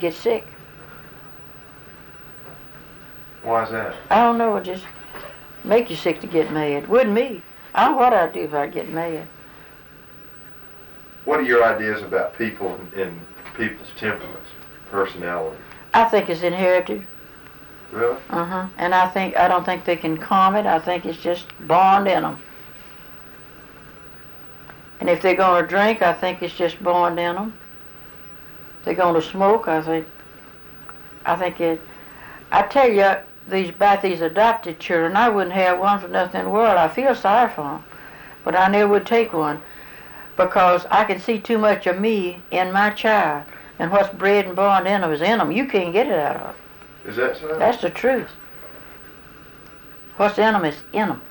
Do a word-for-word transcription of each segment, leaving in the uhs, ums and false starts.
get sick. Why is that? I don't know, it just make you sick to get mad. Wouldn't me. I don't know what I'd do if I get mad. What are your ideas about people and, and people's temperaments, personality? I think it's inherited. Really? Uh-huh. And I think, I don't think they can calm it. I think it's just born in them. And if they're going to drink, I think it's just born in them. If they're going to smoke, I think, I think it, I tell you, these, about these adopted children, I wouldn't have one for nothing in the world. I feel sorry for them. But I never would take one because I can see too much of me in my child. And what's bred and born in them is in them. You can't get it out of them. Is that so? That's the truth. What's in them is in them.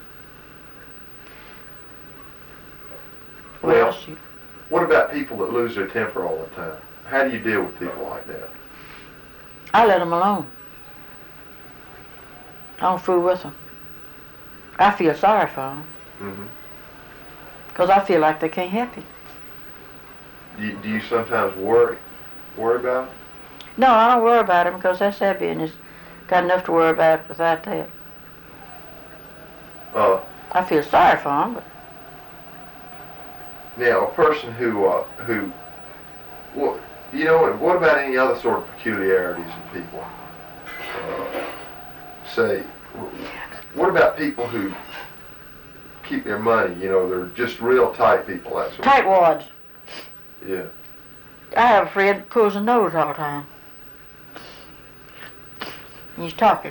What Well, else you- what about people that lose their temper all the time? How do you deal with people like that? I let them alone. I don't fool with them. I feel sorry for them Mm-hmm. because I feel like they can't help it. Do you, do you sometimes worry worry about them? No, I don't worry about them because that's their business. Got enough to worry about without that. Uh, I feel sorry for them, but now, a person who, uh, who, well, you know, what about any other sort of peculiarities in people? Uh, say, what about people who keep their money, you know, they're just real tight people, that sort of tightwads. Yeah. I have a friend that pulls his nose all the time. He's talking.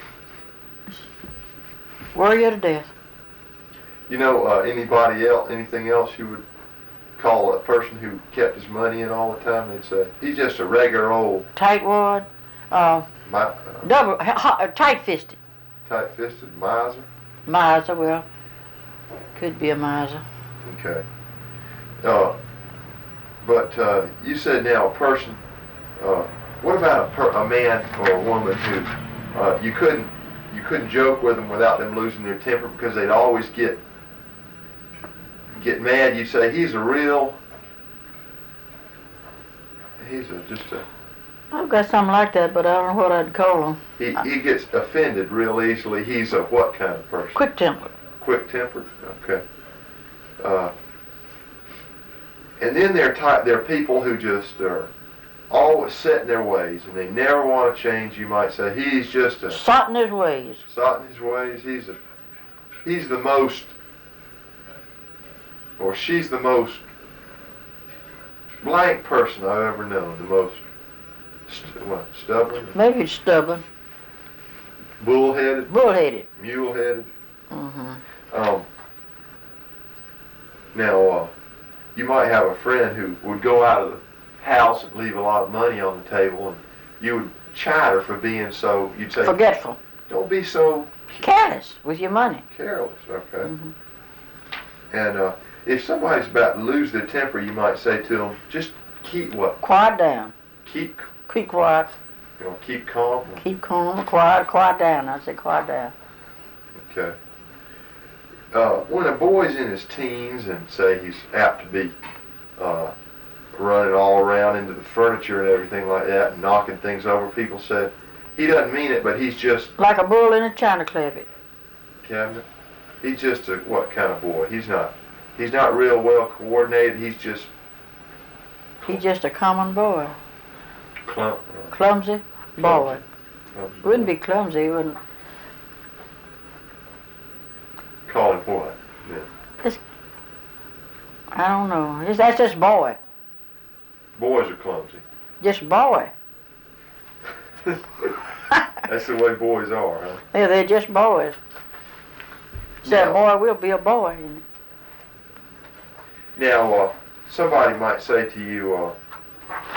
Worry you to death. You know, uh, anybody else, anything else you would call a person who kept his money in all the time? They'd say, he's just a regular old, Tightwad, uh, mi- uh, double, ha, tight-fisted. tight-fisted miser. Miser, well, could be a miser. Okay. Uh, but uh, you said now a person, uh, what about a, per, a man or a woman who uh, you couldn't you couldn't joke with them without them losing their temper because they'd always get get mad? You say he's a real, he's a, just a, I've got something like that, but I don't know what I'd call him. he, he gets offended real easily. He's a what kind of person? Quick-tempered. Quick-tempered. Okay. Uh, and then there are there are people who just are always set in their ways and they never want to change. You might say he's just a Sot in his ways. sot in his ways. He's a he's the most, or she's the most blank person I've ever known. The most st- what, stubborn, Maybe it's stubborn. bullheaded, Bullheaded. mule-headed. Mm-hmm. Um, now, uh, you might have a friend who would go out of the house and leave a lot of money on the table, and you would chide her for being so, you'd say, Forgetful. don't be so Careless with your money. careless, okay? Mm-hmm. And uh, if somebody's about to lose their temper, you might say to them, just keep what? Quiet down. Keep, Keep quiet. you know, keep calm. Keep calm. Quiet. Quiet down. I say quiet down. Okay. Uh, when a boy's in his teens and say he's apt to be uh, running all around into the furniture and everything like that and knocking things over, people say he doesn't mean it, but he's just Like a bull in a china closet. cabinet. He's just a what kind of boy? He's not. He's not real well coordinated. He's just He's just a common boy. clump. Clumsy boy. Clumsy Wouldn't boy. be clumsy. He wouldn't. Call him what? I don't know. It's, that's just boy. Boys are clumsy. Just boy. That's the way boys are, huh? Yeah, they're just boys. Say a Yeah. boy will be a boy. Now, uh, somebody might say to you, uh,